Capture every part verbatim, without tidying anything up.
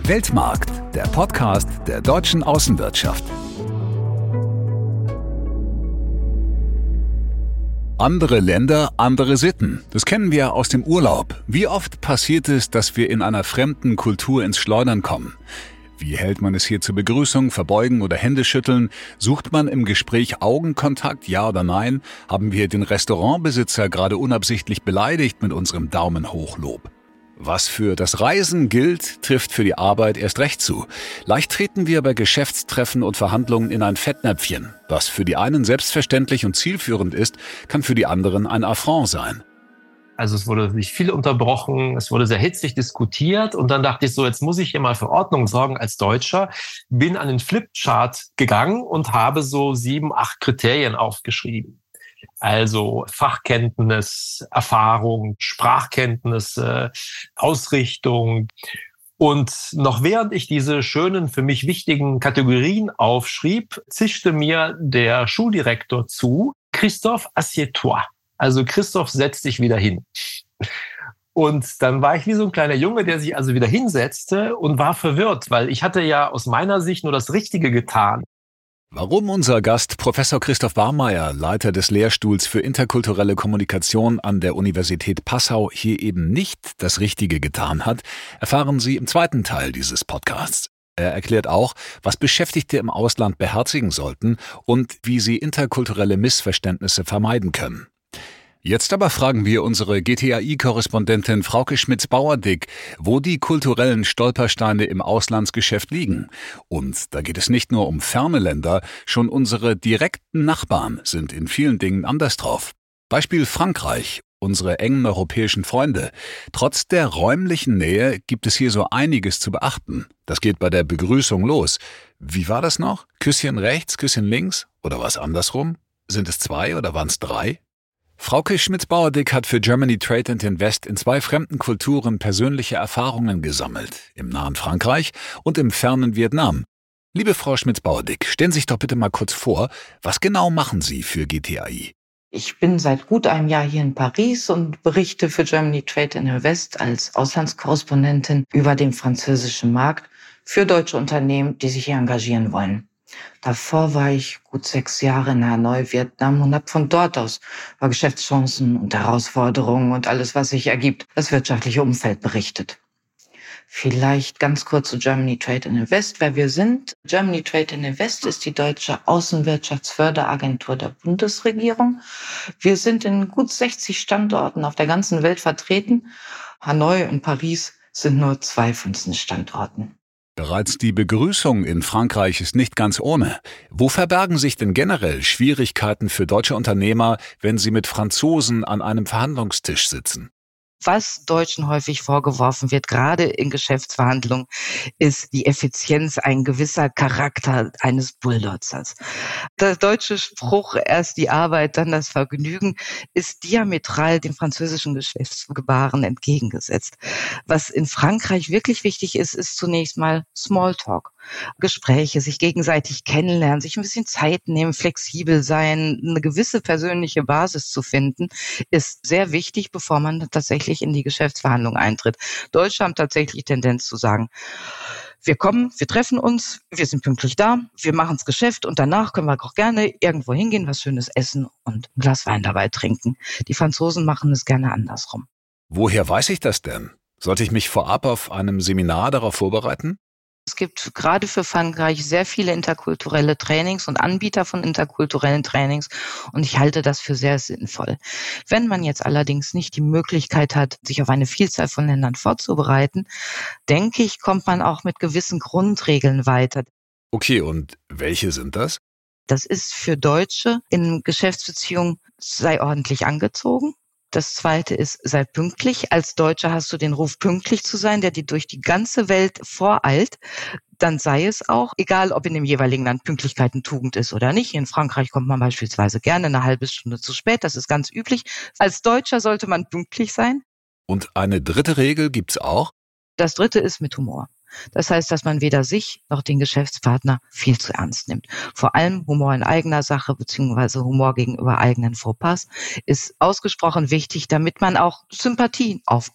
Weltmarkt, der Podcast der deutschen Außenwirtschaft. Andere Länder, andere Sitten. Das kennen wir aus dem Urlaub. Wie oft passiert es, dass wir in einer fremden Kultur ins Schleudern kommen? Wie hält man es hier zur Begrüßung, verbeugen oder Händeschütteln? Sucht man im Gespräch Augenkontakt, ja oder nein? Haben wir den Restaurantbesitzer gerade unabsichtlich beleidigt mit unserem Daumenhochlob? Was für das Reisen gilt, trifft für die Arbeit erst recht zu. Leicht treten wir bei Geschäftstreffen und Verhandlungen in ein Fettnäpfchen. Was für die einen selbstverständlich und zielführend ist, kann für die anderen ein Affront sein. Also es wurde nicht viel unterbrochen, es wurde sehr hitzig diskutiert und dann dachte ich so, jetzt muss ich hier mal für Ordnung sorgen als Deutscher. Bin an den Flipchart gegangen und habe so sieben, acht Kriterien aufgeschrieben. Also Fachkenntnis, Erfahrung, Sprachkenntnisse, Ausrichtung. Und noch während ich diese schönen, für mich wichtigen Kategorien aufschrieb, zischte mir der Schuldirektor zu: Christophe, assieds-toi. Also Christoph, setz dich wieder hin. Und dann war ich wie so ein kleiner Junge, der sich also wieder hinsetzte und war verwirrt, weil ich hatte ja aus meiner Sicht nur das Richtige getan. Warum unser Gast Professor Christoph Barmeier, Leiter des Lehrstuhls für interkulturelle Kommunikation an der Universität Passau, hier eben nicht das Richtige getan hat, erfahren Sie im zweiten Teil dieses Podcasts. Er erklärt auch, was Beschäftigte im Ausland beherzigen sollten und wie sie interkulturelle Missverständnisse vermeiden können. Jetzt aber fragen wir unsere G T A I-Korrespondentin Frauke Schmitz-Bauerdick, wo die kulturellen Stolpersteine im Auslandsgeschäft liegen. Und da geht es nicht nur um ferne Länder, schon unsere direkten Nachbarn sind in vielen Dingen anders drauf. Beispiel Frankreich, unsere engen europäischen Freunde. Trotz der räumlichen Nähe gibt es hier so einiges zu beachten. Das geht bei der Begrüßung los. Wie war das noch? Küsschen rechts, Küsschen links? Oder was andersrum? Sind es zwei oder waren es drei? Frauke Schmitz-Bauerdick hat für Germany Trade and Invest in zwei fremden Kulturen persönliche Erfahrungen gesammelt, im nahen Frankreich und im fernen Vietnam. Liebe Frau Schmitz-Bauerdick, stellen Sie sich doch bitte mal kurz vor, was genau machen Sie für G T A I? Ich bin seit gut einem Jahr hier in Paris und berichte für Germany Trade and Invest als Auslandskorrespondentin über den französischen Markt für deutsche Unternehmen, die sich hier engagieren wollen. Davor war ich gut sechs Jahre in Hanoi, Vietnam und habe von dort aus über Geschäftschancen und Herausforderungen und alles, was sich ergibt, das wirtschaftliche Umfeld berichtet. Vielleicht ganz kurz zu Germany Trade and Invest, wer wir sind. Germany Trade and Invest ist die deutsche Außenwirtschaftsförderagentur der Bundesregierung. Wir sind in gut sechzig Standorten auf der ganzen Welt vertreten. Hanoi und Paris sind nur zwei von diesen Standorten. Bereits die Begrüßung in Frankreich ist nicht ganz ohne. Wo verbergen sich denn generell Schwierigkeiten für deutsche Unternehmer, wenn sie mit Franzosen an einem Verhandlungstisch sitzen? Was Deutschen häufig vorgeworfen wird, gerade in Geschäftsverhandlungen, ist die Effizienz, ein gewisser Charakter eines Bulldozers. Der deutsche Spruch, erst die Arbeit, dann das Vergnügen, ist diametral dem französischen Geschäftsgebaren entgegengesetzt. Was in Frankreich wirklich wichtig ist, ist zunächst mal Smalltalk. Gespräche, sich gegenseitig kennenlernen, sich ein bisschen Zeit nehmen, flexibel sein, eine gewisse persönliche Basis zu finden, ist sehr wichtig, bevor man tatsächlich in die Geschäftsverhandlung eintritt. Deutsche haben tatsächlich Tendenz zu sagen, wir kommen, wir treffen uns, wir sind pünktlich da, wir machen das Geschäft und danach können wir auch gerne irgendwo hingehen, was Schönes essen und ein Glas Wein dabei trinken. Die Franzosen machen es gerne andersrum. Woher weiß ich das denn? Sollte ich mich vorab auf einem Seminar darauf vorbereiten? Es gibt gerade für Frankreich sehr viele interkulturelle Trainings und Anbieter von interkulturellen Trainings und ich halte das für sehr sinnvoll. Wenn man jetzt allerdings nicht die Möglichkeit hat, sich auf eine Vielzahl von Ländern vorzubereiten, denke ich, kommt man auch mit gewissen Grundregeln weiter. Okay, und welche sind das? Das ist für Deutsche in Geschäftsbeziehungen: sei ordentlich angezogen. Das zweite ist, sei pünktlich. Als Deutscher hast du den Ruf, pünktlich zu sein, der dir durch die ganze Welt voreilt. Dann sei es auch, egal ob in dem jeweiligen Land Pünktlichkeit eine Tugend ist oder nicht. In Frankreich kommt man beispielsweise gerne eine halbe Stunde zu spät. Das ist ganz üblich. Als Deutscher sollte man pünktlich sein. Und eine dritte Regel gibt's auch? Das dritte ist mit Humor. Das heißt, dass man weder sich noch den Geschäftspartner viel zu ernst nimmt. Vor allem Humor in eigener Sache bzw. Humor gegenüber eigenen Fauxpas ist ausgesprochen wichtig, damit man auch Sympathie aufbaut.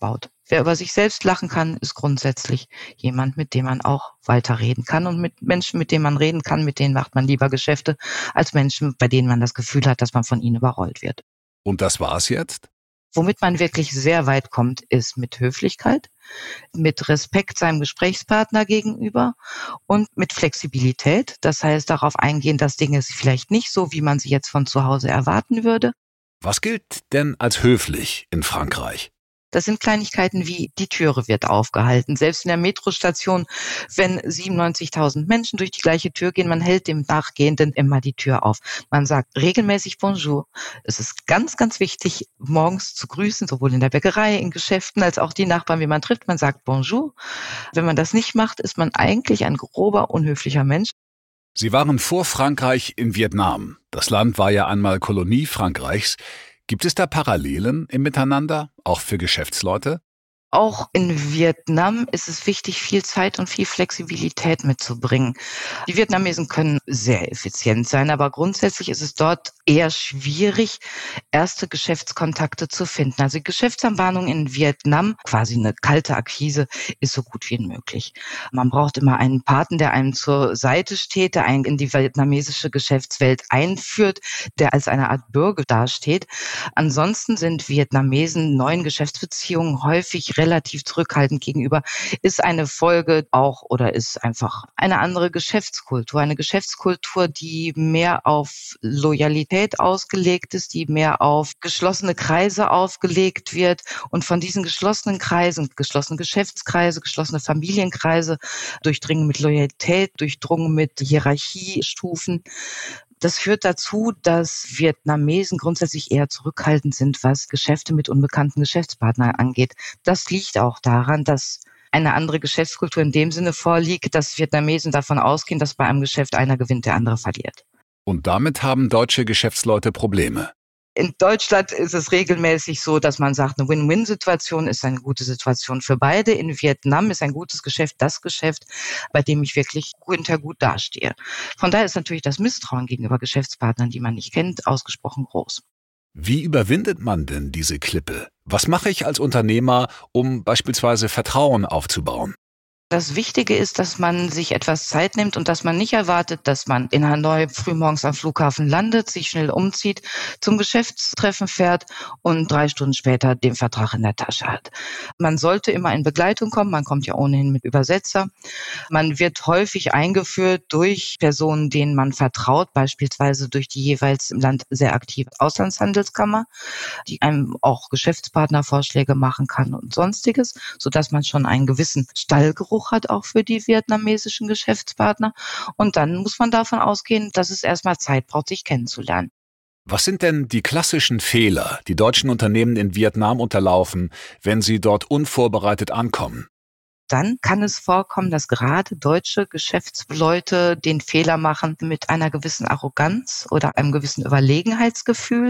Wer über sich selbst lachen kann, ist grundsätzlich jemand, mit dem man auch weiterreden kann. Und mit Menschen, mit denen man reden kann, mit denen macht man lieber Geschäfte, als Menschen, bei denen man das Gefühl hat, dass man von ihnen überrollt wird. Und das war's jetzt? Womit man wirklich sehr weit kommt, ist mit Höflichkeit, mit Respekt seinem Gesprächspartner gegenüber und mit Flexibilität. Das heißt, darauf eingehen, dass Dinge vielleicht nicht so, wie man sie jetzt von zu Hause erwarten würde. Was gilt denn als höflich in Frankreich? Das sind Kleinigkeiten wie, die Türe wird aufgehalten. Selbst in der Metrostation, wenn siebenundneunzigtausend Menschen durch die gleiche Tür gehen, man hält dem Nachgehenden immer die Tür auf. Man sagt regelmäßig Bonjour. Es ist ganz, ganz wichtig, morgens zu grüßen, sowohl in der Bäckerei, in Geschäften, als auch die Nachbarn, wie man trifft. Man sagt Bonjour. Wenn man das nicht macht, ist man eigentlich ein grober, unhöflicher Mensch. Sie waren vor Frankreich in Vietnam. Das Land war ja einmal Kolonie Frankreichs. Gibt es da Parallelen im Miteinander, auch für Geschäftsleute? Auch in Vietnam ist es wichtig, viel Zeit und viel Flexibilität mitzubringen. Die Vietnamesen können sehr effizient sein, aber grundsätzlich ist es dort eher schwierig, erste Geschäftskontakte zu finden. Also die Geschäftsanbahnung in Vietnam, quasi eine kalte Akquise, ist so gut wie unmöglich. Man braucht immer einen Paten, der einem zur Seite steht, der einen in die vietnamesische Geschäftswelt einführt, der als eine Art Bürger dasteht. Ansonsten sind Vietnamesen neuen Geschäftsbeziehungen häufig relativ zurückhaltend gegenüber, ist eine Folge auch oder ist einfach eine andere Geschäftskultur. Eine Geschäftskultur, die mehr auf Loyalität ausgelegt ist, die mehr auf geschlossene Kreise aufgelegt wird. Und von diesen geschlossenen Kreisen, geschlossene Geschäftskreise, geschlossene Familienkreise, durchdringen mit Loyalität, durchdrungen mit Hierarchiestufen. Das führt dazu, dass Vietnamesen grundsätzlich eher zurückhaltend sind, was Geschäfte mit unbekannten Geschäftspartnern angeht. Das liegt auch daran, dass eine andere Geschäftskultur in dem Sinne vorliegt, dass Vietnamesen davon ausgehen, dass bei einem Geschäft einer gewinnt, der andere verliert. Und damit haben deutsche Geschäftsleute Probleme. In Deutschland ist es regelmäßig so, dass man sagt, eine Win-Win-Situation ist eine gute Situation für beide. In Vietnam ist ein gutes Geschäft das Geschäft, bei dem ich wirklich hinterher gut dastehe. Von daher ist natürlich das Misstrauen gegenüber Geschäftspartnern, die man nicht kennt, ausgesprochen groß. Wie überwindet man denn diese Klippe? Was mache ich als Unternehmer, um beispielsweise Vertrauen aufzubauen? Das Wichtige ist, dass man sich etwas Zeit nimmt und dass man nicht erwartet, dass man in Hanoi frühmorgens am Flughafen landet, sich schnell umzieht, zum Geschäftstreffen fährt und drei Stunden später den Vertrag in der Tasche hat. Man sollte immer in Begleitung kommen, man kommt ja ohnehin mit Übersetzer. Man wird häufig eingeführt durch Personen, denen man vertraut, beispielsweise durch die jeweils im Land sehr aktive Auslandshandelskammer, die einem auch Geschäftspartnervorschläge machen kann und Sonstiges, sodass man schon einen gewissen Stallgeruch hat auch für die vietnamesischen Geschäftspartner. Und dann muss man davon ausgehen, dass es erstmal Zeit braucht, sich kennenzulernen. Was sind denn die klassischen Fehler, die deutschen Unternehmen in Vietnam unterlaufen, wenn sie dort unvorbereitet ankommen? Dann kann es vorkommen, dass gerade deutsche Geschäftsleute den Fehler machen, mit einer gewissen Arroganz oder einem gewissen Überlegenheitsgefühl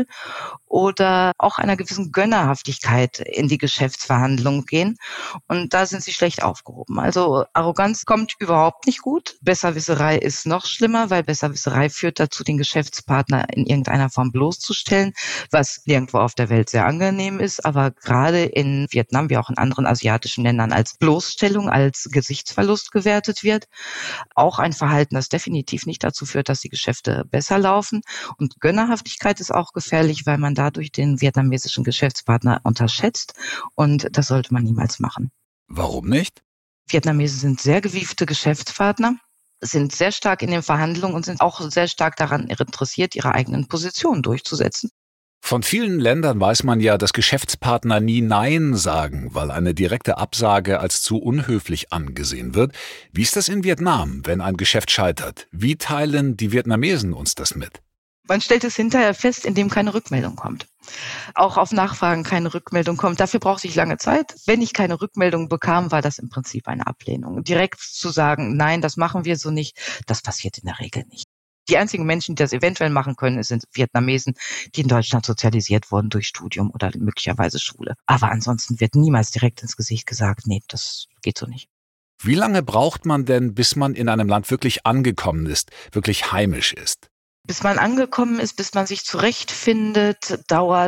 oder auch einer gewissen Gönnerhaftigkeit in die Geschäftsverhandlungen gehen. Und da sind sie schlecht aufgehoben. Also Arroganz kommt überhaupt nicht gut. Besserwisserei ist noch schlimmer, weil Besserwisserei führt dazu, den Geschäftspartner in irgendeiner Form bloßzustellen, was nirgendwo auf der Welt sehr angenehm ist, aber gerade in Vietnam wie auch in anderen asiatischen Ländern als Bloßstellung, als Gesichtsverlust gewertet wird. Auch ein Verhalten, das definitiv nicht dazu führt, dass die Geschäfte besser laufen. Und Gönnerhaftigkeit ist auch gefährlich, weil man dadurch den vietnamesischen Geschäftspartner unterschätzt. Und das sollte man niemals machen. Warum nicht? Vietnamesen sind sehr gewiefte Geschäftspartner, sind sehr stark in den Verhandlungen und sind auch sehr stark daran interessiert, ihre eigenen Positionen durchzusetzen. Von vielen Ländern weiß man ja, dass Geschäftspartner nie Nein sagen, weil eine direkte Absage als zu unhöflich angesehen wird. Wie ist das in Vietnam, wenn ein Geschäft scheitert? Wie teilen die Vietnamesen uns das mit? Man stellt es hinterher fest, indem keine Rückmeldung kommt. Auch auf Nachfragen keine Rückmeldung kommt. Dafür brauchte ich lange Zeit. Wenn ich keine Rückmeldung bekam, war das im Prinzip eine Ablehnung. Direkt zu sagen, nein, das machen wir so nicht, das passiert in der Regel nicht. Die einzigen Menschen, die das eventuell machen können, sind Vietnamesen, die in Deutschland sozialisiert wurden durch Studium oder möglicherweise Schule. Aber ansonsten wird niemals direkt ins Gesicht gesagt, nee, das geht so nicht. Wie lange braucht man denn, bis man in einem Land wirklich angekommen ist, wirklich heimisch ist? Bis man angekommen ist, bis man sich zurechtfindet, dauert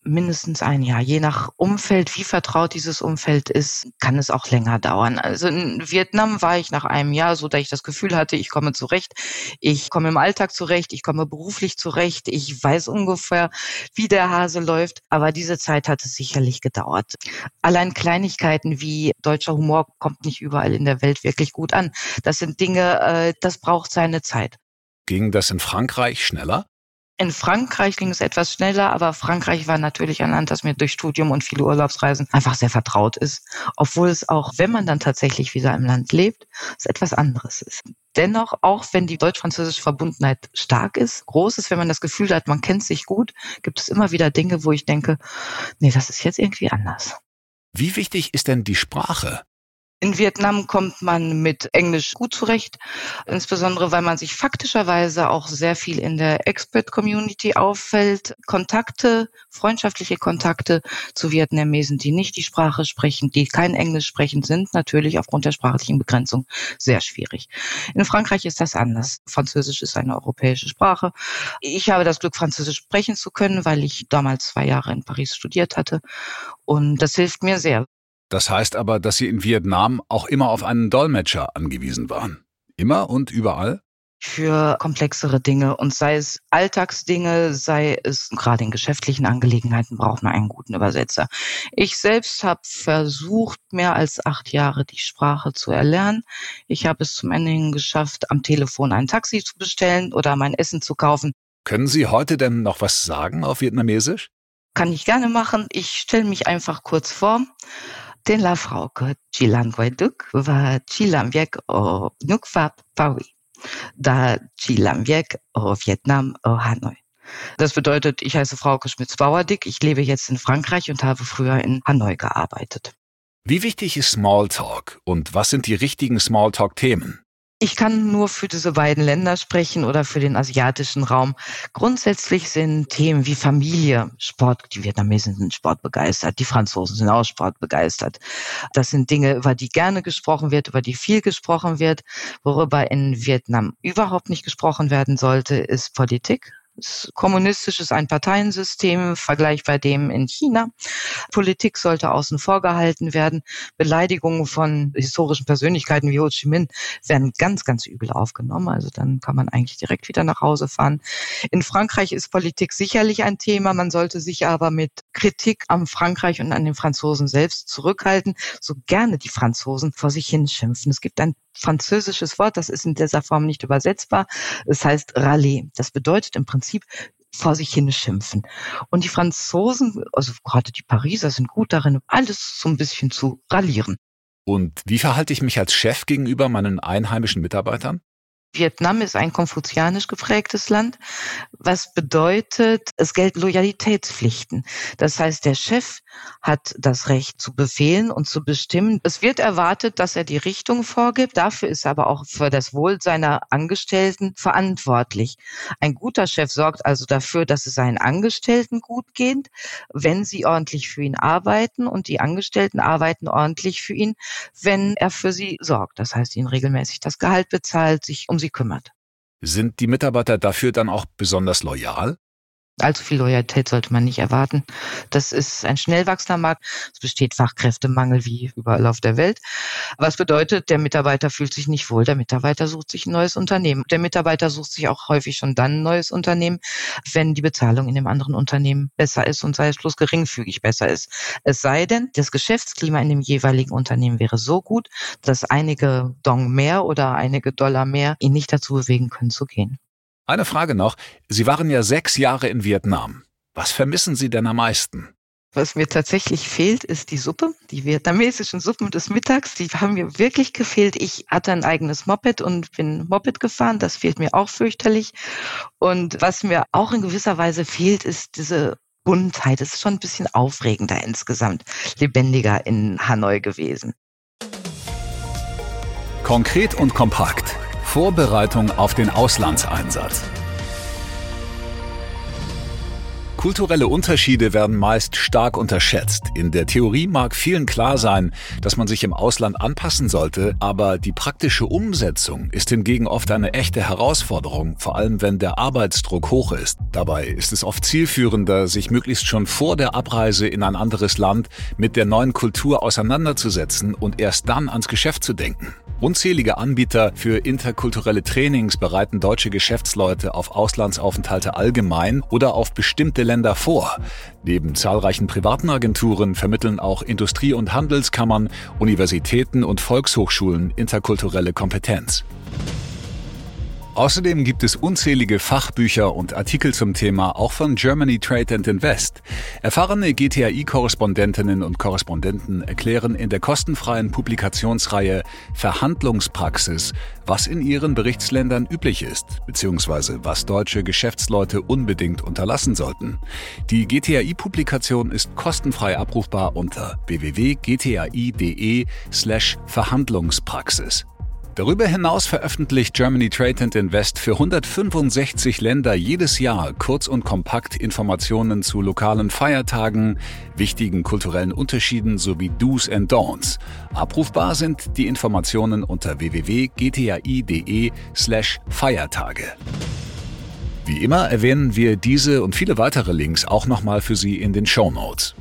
mindestens ein Jahr. Je nach Umfeld, wie vertraut dieses Umfeld ist, kann es auch länger dauern. Also in Vietnam war ich nach einem Jahr so, dass ich das Gefühl hatte, ich komme zurecht, ich komme im Alltag zurecht, ich komme beruflich zurecht, ich weiß ungefähr, wie der Hase läuft. Aber diese Zeit hat es sicherlich gedauert. Allein Kleinigkeiten wie deutscher Humor kommt nicht überall in der Welt wirklich gut an. Das sind Dinge, das braucht seine Zeit. Ging das in Frankreich schneller? In Frankreich ging es etwas schneller, aber Frankreich war natürlich ein Land, das mir durch Studium und viele Urlaubsreisen einfach sehr vertraut ist. Obwohl es auch, wenn man dann tatsächlich wieder im Land lebt, es etwas anderes ist. Dennoch, auch wenn die deutsch-französische Verbundenheit stark ist, groß ist, wenn man das Gefühl hat, man kennt sich gut, gibt es immer wieder Dinge, wo ich denke, nee, das ist jetzt irgendwie anders. Wie wichtig ist denn die Sprache? In Vietnam kommt man mit Englisch gut zurecht, insbesondere weil man sich faktischerweise auch sehr viel in der Expat-Community auffällt. Kontakte, freundschaftliche Kontakte zu Vietnamesen, die nicht die Sprache sprechen, die kein Englisch sprechen, sind natürlich aufgrund der sprachlichen Begrenzung sehr schwierig. In Frankreich ist das anders. Französisch ist eine europäische Sprache. Ich habe das Glück, Französisch sprechen zu können, weil ich damals zwei Jahre in Paris studiert hatte. Und das hilft mir sehr. Das heißt aber, dass Sie in Vietnam auch immer auf einen Dolmetscher angewiesen waren. Immer und überall? Für komplexere Dinge, und sei es Alltagsdinge, sei es gerade in geschäftlichen Angelegenheiten, braucht man einen guten Übersetzer. Ich selbst habe versucht, mehr als acht Jahre die Sprache zu erlernen. Ich habe es zum Ende hin geschafft, am Telefon ein Taxi zu bestellen oder mein Essen zu kaufen. Können Sie heute denn noch was sagen auf Vietnamesisch? Kann ich gerne machen. Ich stelle mich einfach kurz vor. Tên là Frauke Chilan Quay Đức và Chi làm việc ở nước Pháp Paris. Da Chi làm việc ở Vietnam ở Hanoi. Das bedeutet, ich heiße Frauke Schmitz-Bauerdick, ich lebe jetzt in Frankreich und habe früher in Hanoi gearbeitet. Wie wichtig ist Smalltalk und was sind die richtigen Smalltalk-Themen? Ich kann nur für diese beiden Länder sprechen oder für den asiatischen Raum. Grundsätzlich sind Themen wie Familie, Sport, die Vietnamesen sind sportbegeistert, die Franzosen sind auch sportbegeistert. Das sind Dinge, über die gerne gesprochen wird, über die viel gesprochen wird. Worüber in Vietnam überhaupt nicht gesprochen werden sollte, ist Politik. Kommunistisch ist ein Parteiensystem, vergleichbar dem in China. Politik sollte außen vor gehalten werden. Beleidigungen von historischen Persönlichkeiten wie Ho Chi Minh werden ganz, ganz übel aufgenommen. Also dann kann man eigentlich direkt wieder nach Hause fahren. In Frankreich ist Politik sicherlich ein Thema. Man sollte sich aber mit Kritik am Frankreich und an den Franzosen selbst zurückhalten. So gerne die Franzosen vor sich hinschimpfen. Es gibt ein französisches Wort, das ist in dieser Form nicht übersetzbar. Es heißt râler. Das bedeutet im Prinzip vor sich hin schimpfen. Und die Franzosen, also gerade die Pariser, sind gut darin, alles so ein bisschen zu rallieren. Und wie verhalte ich mich als Chef gegenüber meinen einheimischen Mitarbeitern? Vietnam ist ein konfuzianisch geprägtes Land, was bedeutet, es gelten Loyalitätspflichten. Das heißt, der Chef hat das Recht zu befehlen und zu bestimmen. Es wird erwartet, dass er die Richtung vorgibt. Dafür ist er aber auch für das Wohl seiner Angestellten verantwortlich. Ein guter Chef sorgt also dafür, dass es seinen Angestellten gut geht, wenn sie ordentlich für ihn arbeiten, und die Angestellten arbeiten ordentlich für ihn, wenn er für sie sorgt. Das heißt, ihnen regelmäßig das Gehalt bezahlt, sich um sie kümmert. Sind die Mitarbeiter dafür dann auch besonders loyal? Allzu viel Loyalität sollte man nicht erwarten. Das ist ein schnell wachsender Markt. Es besteht Fachkräftemangel wie überall auf der Welt. Was bedeutet, der Mitarbeiter fühlt sich nicht wohl. Der Mitarbeiter sucht sich ein neues Unternehmen. Der Mitarbeiter sucht sich auch häufig schon dann ein neues Unternehmen, wenn die Bezahlung in dem anderen Unternehmen besser ist und sei es bloß geringfügig besser ist. Es sei denn, das Geschäftsklima in dem jeweiligen Unternehmen wäre so gut, dass einige Dong mehr oder einige Dollar mehr ihn nicht dazu bewegen können zu gehen. Eine Frage noch. Sie waren ja sechs Jahre in Vietnam. Was vermissen Sie denn am meisten? Was mir tatsächlich fehlt, ist die Suppe. Die vietnamesischen Suppen des Mittags, die haben mir wirklich gefehlt. Ich hatte ein eigenes Moped und bin Moped gefahren. Das fehlt mir auch fürchterlich. Und was mir auch in gewisser Weise fehlt, ist diese Buntheit. Es ist schon ein bisschen aufregender insgesamt, lebendiger in Hanoi gewesen. Konkret und kompakt. Vorbereitung auf den Auslandseinsatz. Kulturelle Unterschiede werden meist stark unterschätzt. In der Theorie mag vielen klar sein, dass man sich im Ausland anpassen sollte, aber die praktische Umsetzung ist hingegen oft eine echte Herausforderung, vor allem wenn der Arbeitsdruck hoch ist. Dabei ist es oft zielführender, sich möglichst schon vor der Abreise in ein anderes Land mit der neuen Kultur auseinanderzusetzen und erst dann ans Geschäft zu denken. Unzählige Anbieter für interkulturelle Trainings bereiten deutsche Geschäftsleute auf Auslandsaufenthalte allgemein oder auf bestimmte Länder vor. Neben zahlreichen privaten Agenturen vermitteln auch Industrie- und Handelskammern, Universitäten und Volkshochschulen interkulturelle Kompetenz. Außerdem gibt es unzählige Fachbücher und Artikel zum Thema, auch von Germany Trade and Invest. Erfahrene G T A I-Korrespondentinnen und Korrespondenten erklären in der kostenfreien Publikationsreihe Verhandlungspraxis, was in ihren Berichtsländern üblich ist, beziehungsweise was deutsche Geschäftsleute unbedingt unterlassen sollten. Die G T A I-Publikation ist kostenfrei abrufbar unter w w w punkt g t a i punkt d e slash Verhandlungspraxis. Darüber hinaus veröffentlicht Germany Trade and Invest für hundertfünfundsechzig Länder jedes Jahr kurz und kompakt Informationen zu lokalen Feiertagen, wichtigen kulturellen Unterschieden sowie Do's and Don'ts. Abrufbar sind die Informationen unter w w w punkt g t a i punkt d e slash Feiertage. Wie immer erwähnen wir diese und viele weitere Links auch nochmal für Sie in den Shownotes.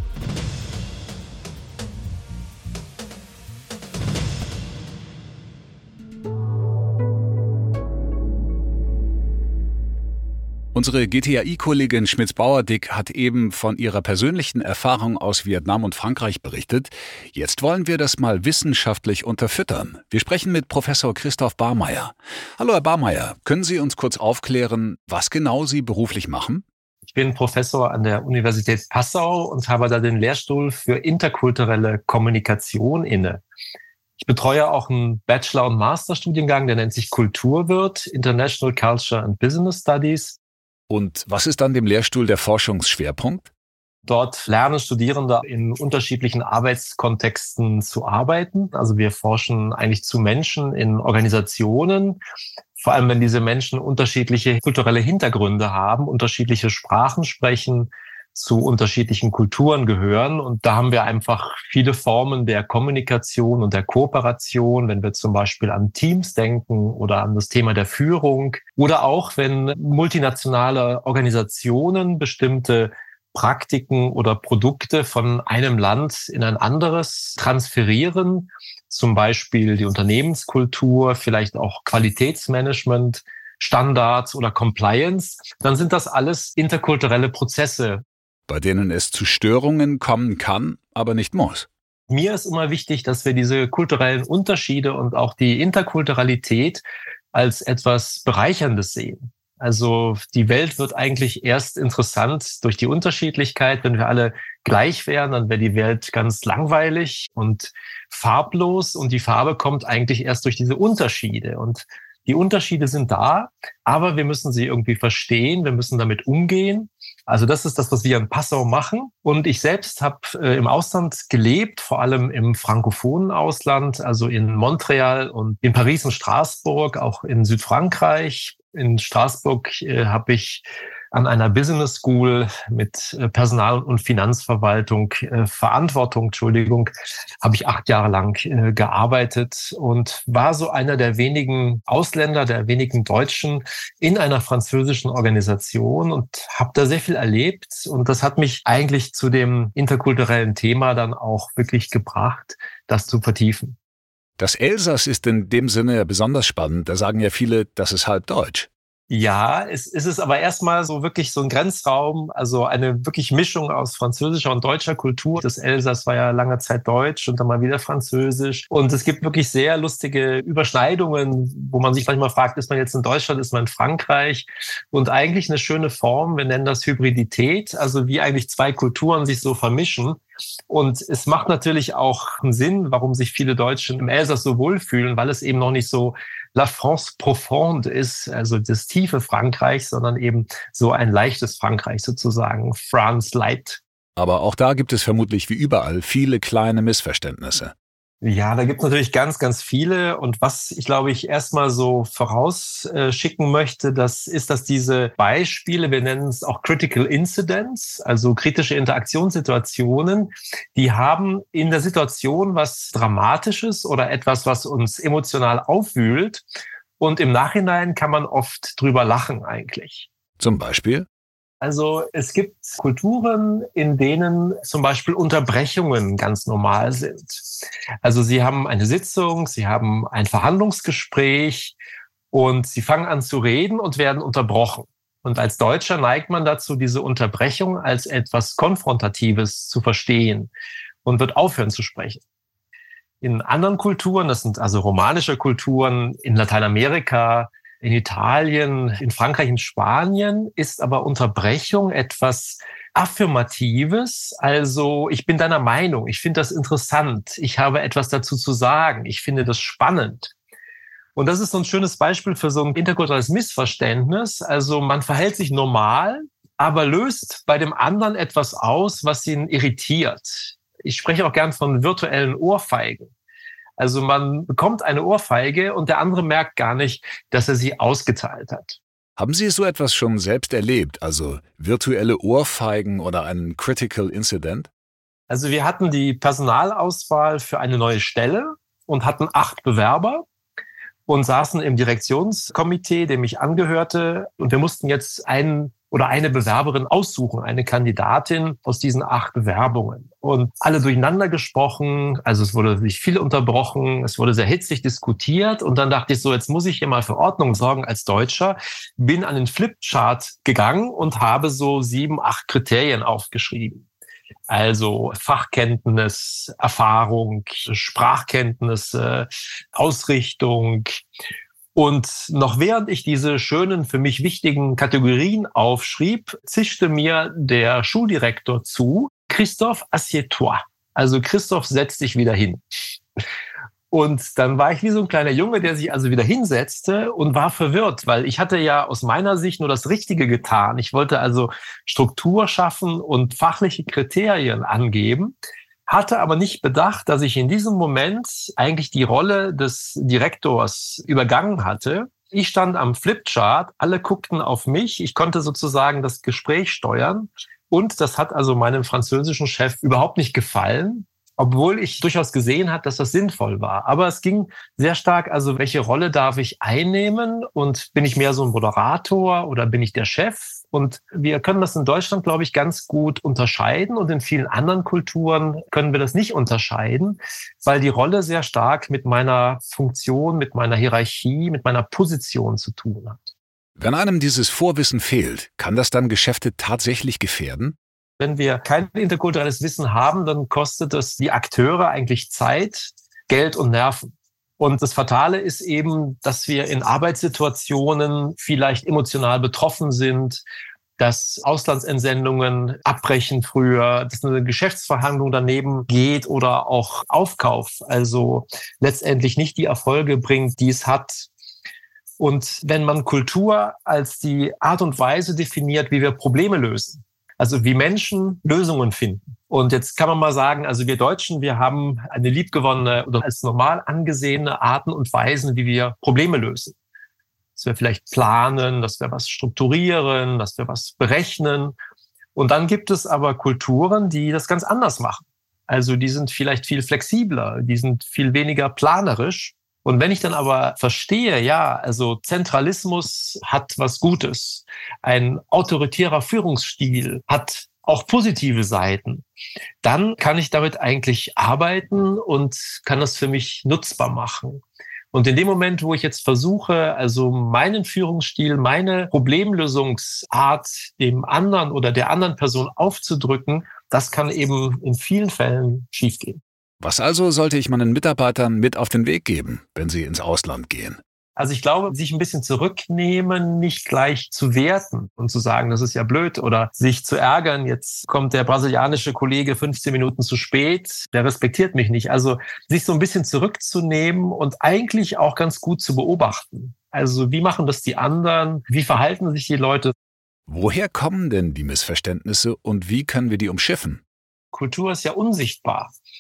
Unsere G T A I-Kollegin Schmitz-Bauerdick hat eben von ihrer persönlichen Erfahrung aus Vietnam und Frankreich berichtet. Jetzt wollen wir das mal wissenschaftlich unterfüttern. Wir sprechen mit Professor Christoph Barmeier. Hallo Herr Barmeier, können Sie uns kurz aufklären, was genau Sie beruflich machen? Ich bin Professor an der Universität Passau und habe da den Lehrstuhl für interkulturelle Kommunikation inne. Ich betreue auch einen Bachelor- und Masterstudiengang, der nennt sich Kulturwirt, International Culture and Business Studies. Und was ist dann dem Lehrstuhl der Forschungsschwerpunkt? Dort lernen Studierende in unterschiedlichen Arbeitskontexten zu arbeiten. Also wir forschen eigentlich zu Menschen in Organisationen, vor allem wenn diese Menschen unterschiedliche kulturelle Hintergründe haben, unterschiedliche Sprachen sprechen, zu unterschiedlichen Kulturen gehören. Und da haben wir einfach viele Formen der Kommunikation und der Kooperation, wenn wir zum Beispiel an Teams denken oder an das Thema der Führung oder auch wenn multinationale Organisationen bestimmte Praktiken oder Produkte von einem Land in ein anderes transferieren, zum Beispiel die Unternehmenskultur, vielleicht auch Qualitätsmanagement, Standards oder Compliance, dann sind das alles interkulturelle Prozesse, bei denen es zu Störungen kommen kann, aber nicht muss. Mir ist immer wichtig, dass wir diese kulturellen Unterschiede und auch die Interkulturalität als etwas Bereicherndes sehen. Also die Welt wird eigentlich erst interessant durch die Unterschiedlichkeit. Wenn wir alle gleich wären, dann wäre die Welt ganz langweilig und farblos. Und die Farbe kommt eigentlich erst durch diese Unterschiede. Und die Unterschiede sind da, aber wir müssen sie irgendwie verstehen, wir müssen damit umgehen. Also das ist das, was wir in Passau machen. Und ich selbst habe äh, im Ausland gelebt, vor allem im frankophonen Ausland, also in Montreal und in Paris und Straßburg, auch in Südfrankreich. In Straßburg äh, habe ich an einer Business School mit äh, Personal- und Finanzverwaltung, äh, Verantwortung, Entschuldigung, habe ich acht Jahre lang äh, gearbeitet und war so einer der wenigen Ausländer, der wenigen Deutschen in einer französischen Organisation und habe da sehr viel erlebt. Und das hat mich eigentlich zu dem interkulturellen Thema dann auch wirklich gebracht, das zu vertiefen. Das Elsass ist in dem Sinne besonders spannend. Da sagen ja viele, das ist halb deutsch. Ja, es, es ist aber erstmal so wirklich so ein Grenzraum, also eine wirklich Mischung aus französischer und deutscher Kultur. Das Elsass war ja lange Zeit deutsch und dann mal wieder französisch. Und es gibt wirklich sehr lustige Überschneidungen, wo man sich manchmal fragt, ist man jetzt in Deutschland, ist man in Frankreich? Und eigentlich eine schöne Form, wir nennen das Hybridität, also wie eigentlich zwei Kulturen sich so vermischen. Und es macht natürlich auch einen Sinn, warum sich viele Deutsche im Elsass so wohlfühlen, weil es eben noch nicht so La France profonde ist, also das tiefe Frankreich, sondern eben so ein leichtes Frankreich sozusagen, France light. Aber auch da gibt es vermutlich wie überall viele kleine Missverständnisse. Ja, da gibt es natürlich ganz, ganz viele. Und was ich, glaube ich, erstmal so vorausschicken möchte, das ist, dass diese Beispiele, wir nennen es auch Critical Incidents, also kritische Interaktionssituationen, die haben in der Situation was Dramatisches oder etwas, was uns emotional aufwühlt. Und im Nachhinein kann man oft drüber lachen eigentlich. Zum Beispiel? Also es gibt Kulturen, in denen zum Beispiel Unterbrechungen ganz normal sind. Also Sie haben eine Sitzung, Sie haben ein Verhandlungsgespräch und Sie fangen an zu reden und werden unterbrochen. Und als Deutscher neigt man dazu, diese Unterbrechung als etwas Konfrontatives zu verstehen und wird aufhören zu sprechen. In anderen Kulturen, das sind also romanische Kulturen, in Lateinamerika, in Italien, in Frankreich, in Spanien ist aber Unterbrechung etwas Affirmatives. Also ich bin deiner Meinung, ich finde das interessant, ich habe etwas dazu zu sagen, ich finde das spannend. Und das ist so ein schönes Beispiel für so ein interkulturelles Missverständnis. Also man verhält sich normal, aber löst bei dem anderen etwas aus, was ihn irritiert. Ich spreche auch gern von virtuellen Ohrfeigen. Also man bekommt eine Ohrfeige und der andere merkt gar nicht, dass er sie ausgeteilt hat. Haben Sie so etwas schon selbst erlebt, also virtuelle Ohrfeigen oder einen Critical Incident? Also wir hatten die Personalauswahl für eine neue Stelle und hatten acht Bewerber und saßen im Direktionskomitee, dem ich angehörte. Und wir mussten jetzt einen oder eine Bewerberin aussuchen, eine Kandidatin aus diesen acht Bewerbungen. Und alle durcheinander gesprochen, also es wurde sich viel unterbrochen, es wurde sehr hitzig diskutiert. Und dann dachte ich so, jetzt muss ich hier mal für Ordnung sorgen als Deutscher. Bin an den Flipchart gegangen und habe so sieben, acht Kriterien aufgeschrieben. Also Fachkenntnis, Erfahrung, Sprachkenntnisse, Ausrichtung. Und noch während ich diese schönen, für mich wichtigen Kategorien aufschrieb, zischte mir der Schuldirektor zu, Christophe, assieds-toi. Also Christoph, setz dich wieder hin. Und dann war ich wie so ein kleiner Junge, der sich also wieder hinsetzte und war verwirrt, weil ich hatte ja aus meiner Sicht nur das Richtige getan. Ich wollte also Struktur schaffen und fachliche Kriterien angeben, hatte aber nicht bedacht, dass ich in diesem Moment eigentlich die Rolle des Direktors übergangen hatte. Ich stand am Flipchart, alle guckten auf mich, ich konnte sozusagen das Gespräch steuern und das hat also meinem französischen Chef überhaupt nicht gefallen, obwohl ich durchaus gesehen habe, dass das sinnvoll war. Aber es ging sehr stark, also welche Rolle darf ich einnehmen und bin ich mehr so ein Moderator oder bin ich der Chef? Und wir können das in Deutschland, glaube ich, ganz gut unterscheiden und in vielen anderen Kulturen können wir das nicht unterscheiden, weil die Rolle sehr stark mit meiner Funktion, mit meiner Hierarchie, mit meiner Position zu tun hat. Wenn einem dieses Vorwissen fehlt, kann das dann Geschäfte tatsächlich gefährden? Wenn wir kein interkulturelles Wissen haben, dann kostet es die Akteure eigentlich Zeit, Geld und Nerven. Und das Fatale ist eben, dass wir in Arbeitssituationen vielleicht emotional betroffen sind, dass Auslandsentsendungen abbrechen früher, dass eine Geschäftsverhandlung daneben geht oder auch Aufkauf, also letztendlich nicht die Erfolge bringt, die es hat. Und wenn man Kultur als die Art und Weise definiert, wie wir Probleme lösen, also wie Menschen Lösungen finden. Und jetzt kann man mal sagen, also wir Deutschen, wir haben eine liebgewonnene oder als normal angesehene Arten und Weisen, wie wir Probleme lösen. Dass wir vielleicht planen, dass wir was strukturieren, dass wir was berechnen. Und dann gibt es aber Kulturen, die das ganz anders machen. Also die sind vielleicht viel flexibler, die sind viel weniger planerisch. Und wenn ich dann aber verstehe, ja, also Zentralismus hat was Gutes, ein autoritärer Führungsstil hat auch positive Seiten, dann kann ich damit eigentlich arbeiten und kann das für mich nutzbar machen. Und in dem Moment, wo ich jetzt versuche, also meinen Führungsstil, meine Problemlösungsart dem anderen oder der anderen Person aufzudrücken, das kann eben in vielen Fällen schiefgehen. Was also sollte ich meinen Mitarbeitern mit auf den Weg geben, wenn sie ins Ausland gehen? Also ich glaube, sich ein bisschen zurücknehmen, nicht gleich zu werten und zu sagen, das ist ja blöd oder sich zu ärgern, jetzt kommt der brasilianische Kollege fünfzehn Minuten zu spät, der respektiert mich nicht. Also sich so ein bisschen zurückzunehmen und eigentlich auch ganz gut zu beobachten. Also wie machen das die anderen? Wie verhalten sich die Leute? Woher kommen denn die Missverständnisse und wie können wir die umschiffen? Kultur ist ja unsichtbar.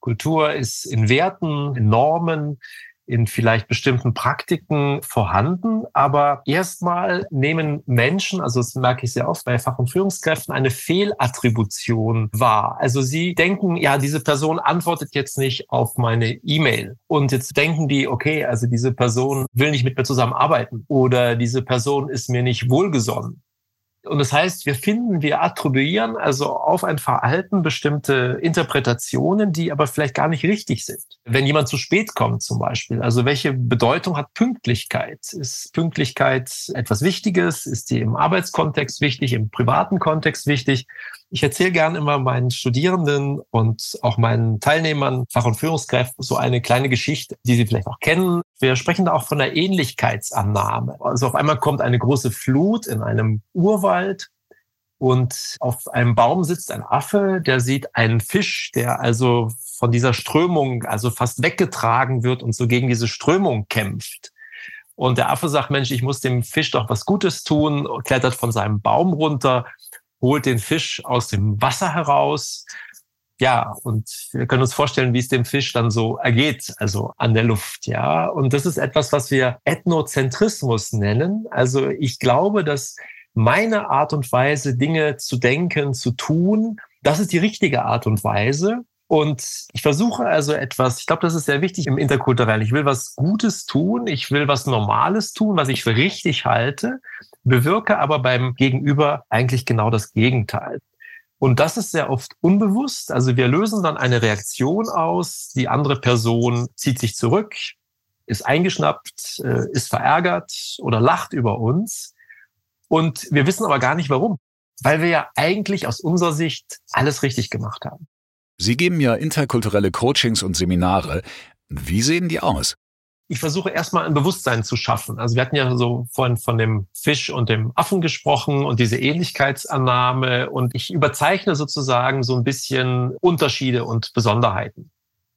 Kultur ist in Werten, in Normen, in vielleicht bestimmten Praktiken vorhanden. Aber erstmal nehmen Menschen, also das merke ich sehr oft bei Fach- und Führungskräften, eine Fehlattribution wahr. Also sie denken, ja, diese Person antwortet jetzt nicht auf meine E-Mail. Und jetzt denken die, okay, also diese Person will nicht mit mir zusammenarbeiten oder diese Person ist mir nicht wohlgesonnen. Und das heißt, wir finden, wir attribuieren also auf ein Verhalten bestimmte Interpretationen, die aber vielleicht gar nicht richtig sind. Wenn jemand zu spät kommt zum Beispiel, also welche Bedeutung hat Pünktlichkeit? Ist Pünktlichkeit etwas Wichtiges? Ist die im Arbeitskontext wichtig, im privaten Kontext wichtig? Ich erzähle gerne immer meinen Studierenden und auch meinen Teilnehmern, Fach- und Führungskräften, so eine kleine Geschichte, die sie vielleicht auch kennen. Wir sprechen da auch von der Ähnlichkeitsannahme. Also auf einmal kommt eine große Flut in einem Urwald und auf einem Baum sitzt ein Affe, der sieht einen Fisch, der also von dieser Strömung also fast weggetragen wird und so gegen diese Strömung kämpft. Und der Affe sagt, Mensch, ich muss dem Fisch doch was Gutes tun, klettert von seinem Baum runter, holt den Fisch aus dem Wasser heraus. Ja, und wir können uns vorstellen, wie es dem Fisch dann so ergeht, also an der Luft, ja. Und das ist etwas, was wir Ethnozentrismus nennen. Also ich glaube, dass meine Art und Weise, Dinge zu denken, zu tun, das ist die richtige Art und Weise. Und ich versuche also etwas, ich glaube, das ist sehr wichtig im Interkulturellen. Ich will was Gutes tun, ich will was Normales tun, was ich für richtig halte, bewirke aber beim Gegenüber eigentlich genau das Gegenteil. Und das ist sehr oft unbewusst. Also wir lösen dann eine Reaktion aus, die andere Person zieht sich zurück, ist eingeschnappt, ist verärgert oder lacht über uns. Und wir wissen aber gar nicht warum, weil wir ja eigentlich aus unserer Sicht alles richtig gemacht haben. Sie geben ja interkulturelle Coachings und Seminare. Wie sehen die aus? Ich versuche erstmal ein Bewusstsein zu schaffen. Also wir hatten ja so vorhin von dem Fisch und dem Affen gesprochen und diese Ähnlichkeitsannahme. Und ich überzeichne sozusagen so ein bisschen Unterschiede und Besonderheiten.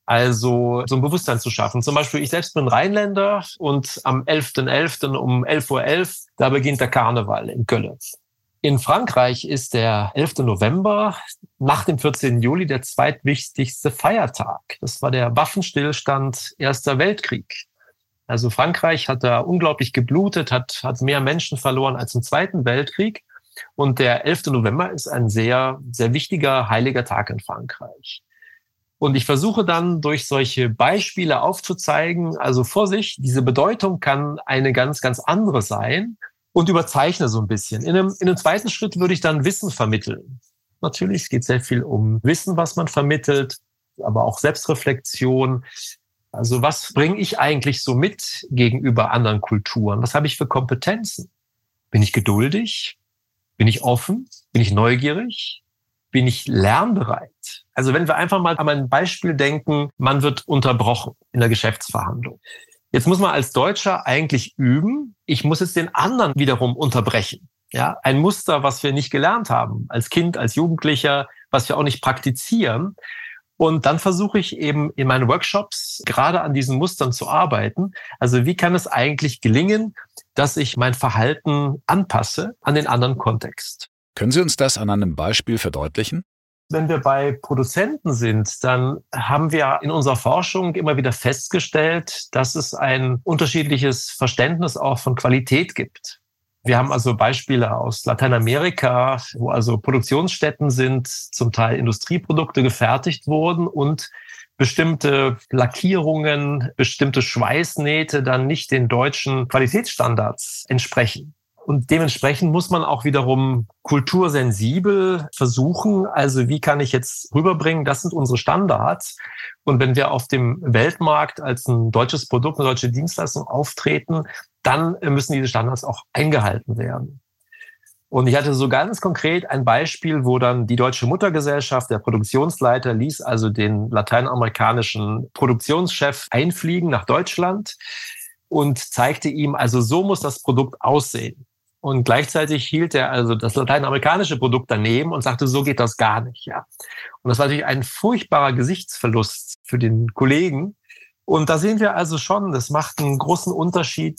Also so ein Bewusstsein zu schaffen. Zum Beispiel, ich selbst bin Rheinländer und am elften elften um elf Uhr elf, da beginnt der Karneval in Köln. In Frankreich ist der elfte November nach dem vierzehnten Juli der zweitwichtigste Feiertag. Das war der Waffenstillstand Erster Weltkrieg. Also Frankreich hat da unglaublich geblutet, hat, hat mehr Menschen verloren als im Zweiten Weltkrieg. Und der elfte November ist ein sehr, sehr wichtiger, heiliger Tag in Frankreich. Und ich versuche dann durch solche Beispiele aufzuzeigen, also Vorsicht, diese Bedeutung kann eine ganz, ganz andere sein. Und überzeichne so ein bisschen. In einem, in einem zweiten Schritt würde ich dann Wissen vermitteln. Natürlich, es geht sehr viel um Wissen, was man vermittelt, aber auch Selbstreflexion. Also was bringe ich eigentlich so mit gegenüber anderen Kulturen? Was habe ich für Kompetenzen? Bin ich geduldig? Bin ich offen? Bin ich neugierig? Bin ich lernbereit? Also wenn wir einfach mal an ein Beispiel denken, man wird unterbrochen in der Geschäftsverhandlung. Jetzt muss man als Deutscher eigentlich üben, ich muss jetzt den anderen wiederum unterbrechen. Ja, ein Muster, was wir nicht gelernt haben, als Kind, als Jugendlicher, was wir auch nicht praktizieren. Und dann versuche ich eben in meinen Workshops gerade an diesen Mustern zu arbeiten. Also wie kann es eigentlich gelingen, dass ich mein Verhalten anpasse an den anderen Kontext? Können Sie uns das an einem Beispiel verdeutlichen? Wenn wir bei Produzenten sind, dann haben wir in unserer Forschung immer wieder festgestellt, dass es ein unterschiedliches Verständnis auch von Qualität gibt. Wir haben also Beispiele aus Lateinamerika, wo also Produktionsstätten sind, zum Teil Industrieprodukte gefertigt wurden und bestimmte Lackierungen, bestimmte Schweißnähte dann nicht den deutschen Qualitätsstandards entsprechen. Und dementsprechend muss man auch wiederum kultursensibel versuchen, also wie kann ich jetzt rüberbringen, das sind unsere Standards. Und wenn wir auf dem Weltmarkt als ein deutsches Produkt, eine deutsche Dienstleistung auftreten, dann müssen diese Standards auch eingehalten werden. Und ich hatte so ganz konkret ein Beispiel, wo dann die deutsche Muttergesellschaft, der Produktionsleiter, ließ also den lateinamerikanischen Produktionschef einfliegen nach Deutschland und zeigte ihm, also so muss das Produkt aussehen. Und gleichzeitig hielt er also das lateinamerikanische Produkt daneben und sagte, so geht das gar nicht, ja. Und das war natürlich ein furchtbarer Gesichtsverlust für den Kollegen. Und da sehen wir also schon, das macht einen großen Unterschied,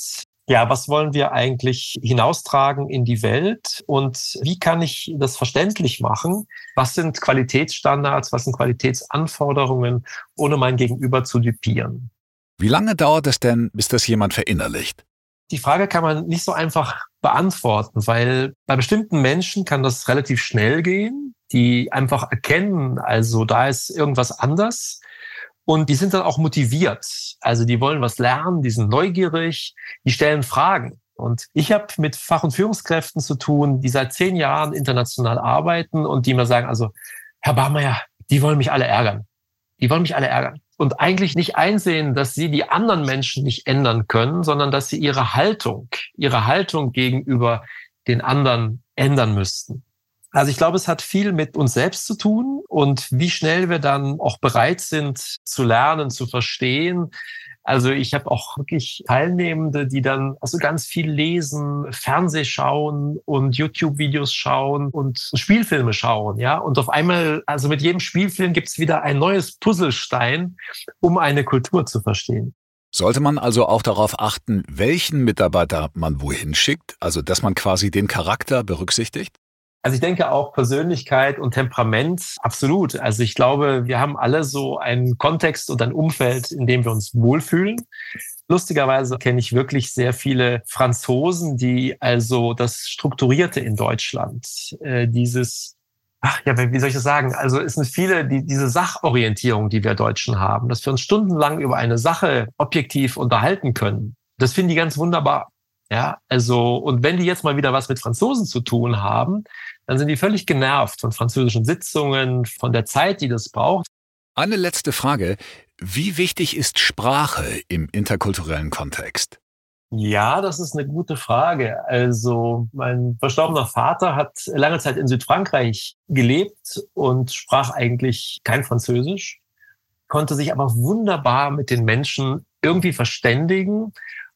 Ja, was wollen wir eigentlich hinaustragen in die Welt und wie kann ich das verständlich machen? Was sind Qualitätsstandards, was sind Qualitätsanforderungen, ohne mein Gegenüber zu düpieren? Wie lange dauert es denn, bis das jemand verinnerlicht? Die Frage kann man nicht so einfach beantworten, weil bei bestimmten Menschen kann das relativ schnell gehen, die einfach erkennen, also da ist irgendwas anders. Und die sind dann auch motiviert. Also die wollen was lernen, die sind neugierig, die stellen Fragen. Und ich habe mit Fach- und Führungskräften zu tun, die seit zehn Jahren international arbeiten und die mir sagen, also Herr Barmeier, die wollen mich alle ärgern. Die wollen mich alle ärgern. Und eigentlich nicht einsehen, dass sie die anderen Menschen nicht ändern können, sondern dass sie ihre Haltung, ihre Haltung gegenüber den anderen ändern müssten. Also ich glaube, es hat viel mit uns selbst zu tun und wie schnell wir dann auch bereit sind zu lernen, zu verstehen. Also ich habe auch wirklich Teilnehmende, die dann also ganz viel lesen, Fernseh schauen und YouTube-Videos schauen und Spielfilme schauen, ja. Und auf einmal, also mit jedem Spielfilm gibt's wieder ein neues Puzzlestein, um eine Kultur zu verstehen. Sollte man also auch darauf achten, welchen Mitarbeiter man wohin schickt, also dass man quasi den Charakter berücksichtigt? Also ich denke auch Persönlichkeit und Temperament, absolut. Also ich glaube, wir haben alle so einen Kontext und ein Umfeld, in dem wir uns wohlfühlen. Lustigerweise kenne ich wirklich sehr viele Franzosen, die also das Strukturierte in Deutschland, äh, dieses, ach ja, wie soll ich das sagen? Also es sind viele, die diese Sachorientierung, die wir Deutschen haben, dass wir uns stundenlang über eine Sache objektiv unterhalten können. Das finden die ganz wunderbar. Ja, also, und wenn die jetzt mal wieder was mit Franzosen zu tun haben, dann sind die völlig genervt von französischen Sitzungen, von der Zeit, die das braucht. Eine letzte Frage. Wie wichtig ist Sprache im interkulturellen Kontext? Ja, das ist eine gute Frage. Also, mein verstorbener Vater hat lange Zeit in Südfrankreich gelebt und sprach eigentlich kein Französisch, konnte sich aber wunderbar mit den Menschen irgendwie verständigen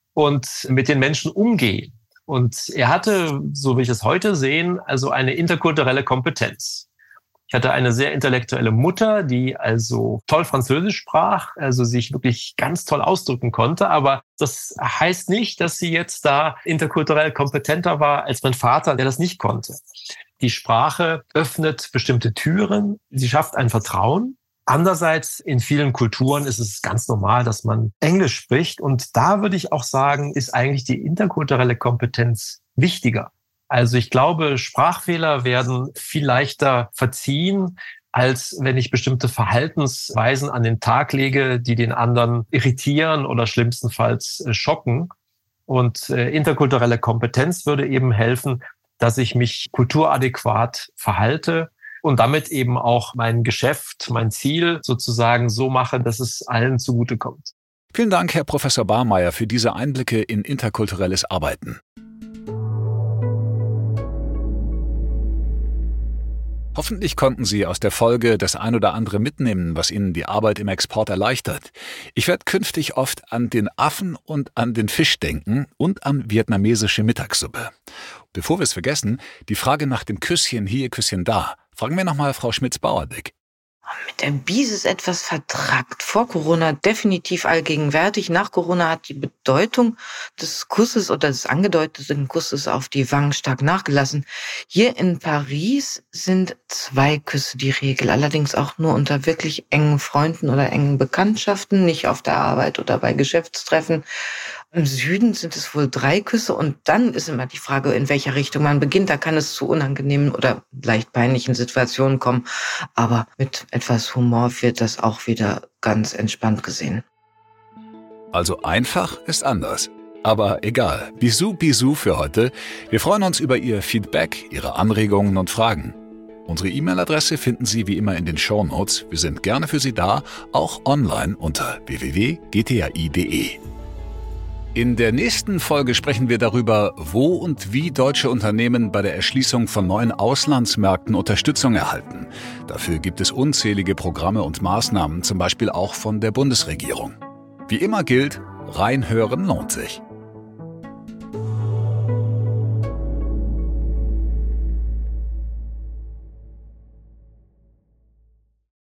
und mit den Menschen umgehen. Und er hatte, so wie ich es heute sehe, also eine interkulturelle Kompetenz. Ich hatte eine sehr intellektuelle Mutter, die also toll Französisch sprach, also sich wirklich ganz toll ausdrücken konnte. Aber das heißt nicht, dass sie jetzt da interkulturell kompetenter war als mein Vater, der das nicht konnte. Die Sprache öffnet bestimmte Türen, sie schafft ein Vertrauen. Andererseits, in vielen Kulturen ist es ganz normal, dass man Englisch spricht. Und da würde ich auch sagen, ist eigentlich die interkulturelle Kompetenz wichtiger. Also ich glaube, Sprachfehler werden viel leichter verziehen, als wenn ich bestimmte Verhaltensweisen an den Tag lege, die den anderen irritieren oder schlimmstenfalls schocken. Und interkulturelle Kompetenz würde eben helfen, dass ich mich kulturadäquat verhalte und damit eben auch mein Geschäft, mein Ziel sozusagen so mache, dass es allen zugutekommt. Vielen Dank, Herr Professor Barmeier, für diese Einblicke in interkulturelles Arbeiten. Hoffentlich konnten Sie aus der Folge das ein oder andere mitnehmen, was Ihnen die Arbeit im Export erleichtert. Ich werde künftig oft an den Affen und an den Fisch denken und an vietnamesische Mittagssuppe. Bevor wir es vergessen, die Frage nach dem Küsschen hier, Küsschen da. Fragen wir nochmal Frau Schmitz-Bauerdick. Mit der Bies ist etwas vertrackt. Vor Corona definitiv allgegenwärtig. Nach Corona hat die Bedeutung des Kusses oder des angedeuteten Kusses auf die Wangen stark nachgelassen. Hier in Paris sind zwei Küsse die Regel. Allerdings auch nur unter wirklich engen Freunden oder engen Bekanntschaften, nicht auf der Arbeit oder bei Geschäftstreffen. Im Süden sind es wohl drei Küsse und dann ist immer die Frage, in welcher Richtung man beginnt. Da kann es zu unangenehmen oder leicht peinlichen Situationen kommen. Aber mit etwas Humor wird das auch wieder ganz entspannt gesehen. Also einfach ist anders. Aber egal. Bisou, bisou für heute. Wir freuen uns über Ihr Feedback, Ihre Anregungen und Fragen. Unsere E-Mail-Adresse finden Sie wie immer in den Shownotes. Wir sind gerne für Sie da, auch online unter w w w punkt g t a i punkt d e. In der nächsten Folge sprechen wir darüber, wo und wie deutsche Unternehmen bei der Erschließung von neuen Auslandsmärkten Unterstützung erhalten. Dafür gibt es unzählige Programme und Maßnahmen, zum Beispiel auch von der Bundesregierung. Wie immer gilt, reinhören lohnt sich.